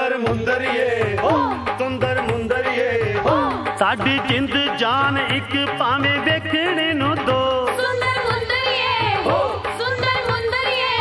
सुंदर मुंदरिए सुंदर मुंदरिए साडी जिंद जान एक पावे वेखणे नू दो सुंदर मुंदरिए सुंदर मुंदरिए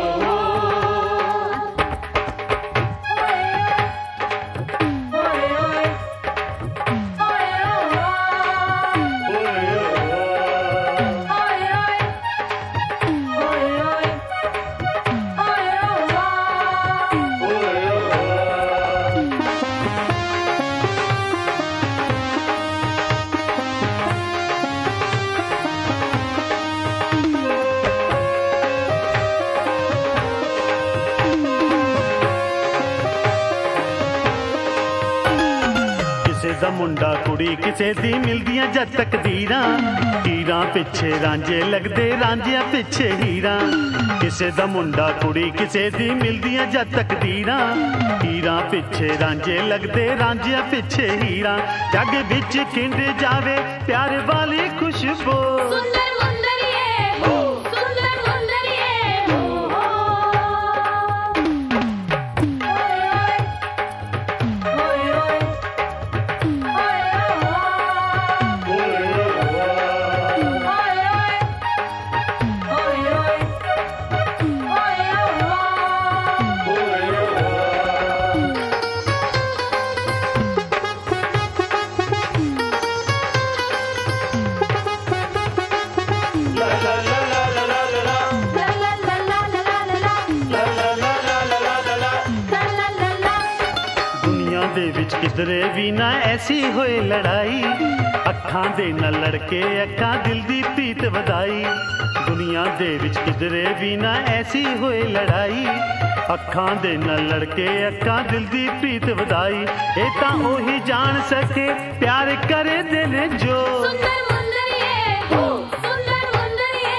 दा मुंडा कुड़ी किसे दी मिलदियां जद तकदीरां हीरां पिछे रांझे लगदे रांझिया पिछे हीरां किसे दा मुंडा कुड़ी किसे दी मिलदियां जद तकदीरां हीरां पिछे रांझे लगदे रांझिया पिछे हीरां जग विच खिंड जावे प्यार वाली खुशबू सुंदर मुंदरिए सुंदर मुंदरिए किधरे भी ना ऐसी होए लड़ाई अखां दे न लड़के अखां दिल दी प्रीत वधाई दुनिया दे विच किधरे भी ना ऐसी होए लड़ाई अखां दे न लड़के अखां दिल दी प्रीत वधाई ए तां ओही जान सके प्यार करे दिल जो सुंदर मुंदरिए सुंदर मुंदरिए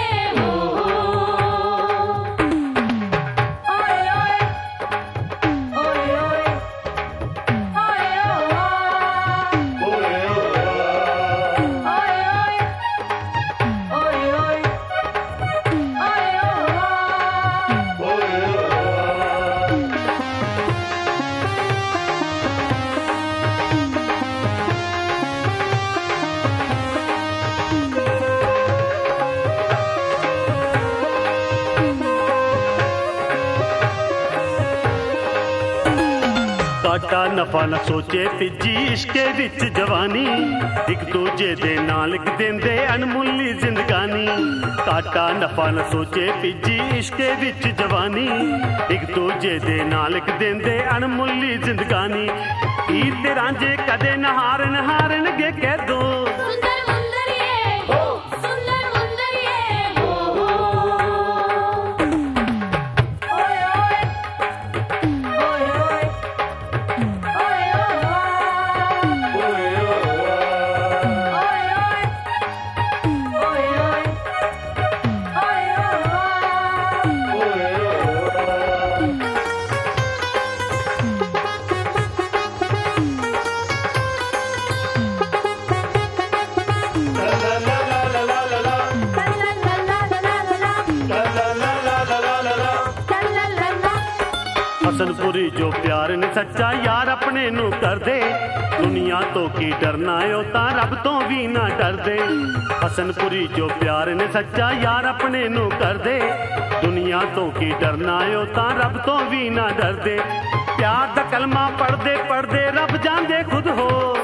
घाटा नफा न सोचे पिजी इश्के विच जवानी एक दूजे दे नाल लिख देंदे अनमुल्ली जिंदगानी घाटा नफा न सोचे पिजी इश्के विच जवानी एक दूजे दे नाल लिख देंदे अनमुल्ली जिंदगानी हीर ते रांझे कदे नहारन गे कह दो सुंदर मुंदरिए सुंदर मुंदरिए हसनपुरी जो प्यार ने सच्चा यार अपने नू कर दे दुनिया तो की डरना है तां रब तो भी ना डर दे हसनपुरी जो प्यार ने सच्चा यार अपने नू कर दे दुनिया तो की डरना है तां रब तो भी ना डर दे प्यार दा कलमा पढ़दे रब जांदे खुद हो